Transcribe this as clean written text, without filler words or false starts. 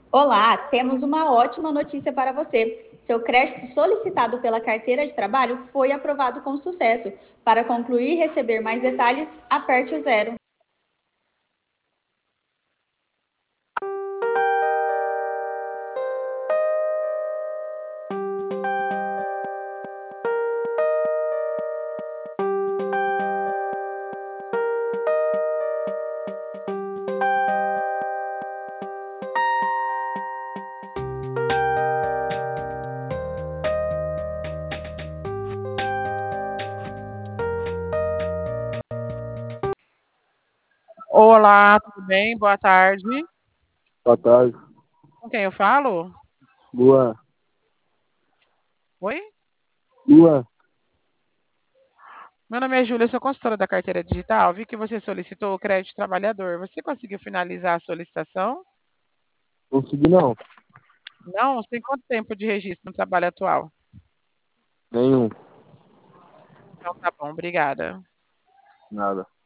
Olá, temos uma ótima notícia para você. Seu crédito solicitado pela carteira de trabalho foi aprovado com sucesso. Para concluir e receber mais detalhes, aperte o zero. Olá, tudo bem? Boa tarde. Boa tarde. Com quem eu falo? Lua. Oi? Lua. Meu nome é Júlia, sou consultora da carteira digital. Vi que você solicitou o crédito trabalhador. Você conseguiu finalizar a solicitação? Consegui não. Não? Você tem quanto tempo de registro no trabalho atual? Nenhum. Então tá bom, obrigada. Nada.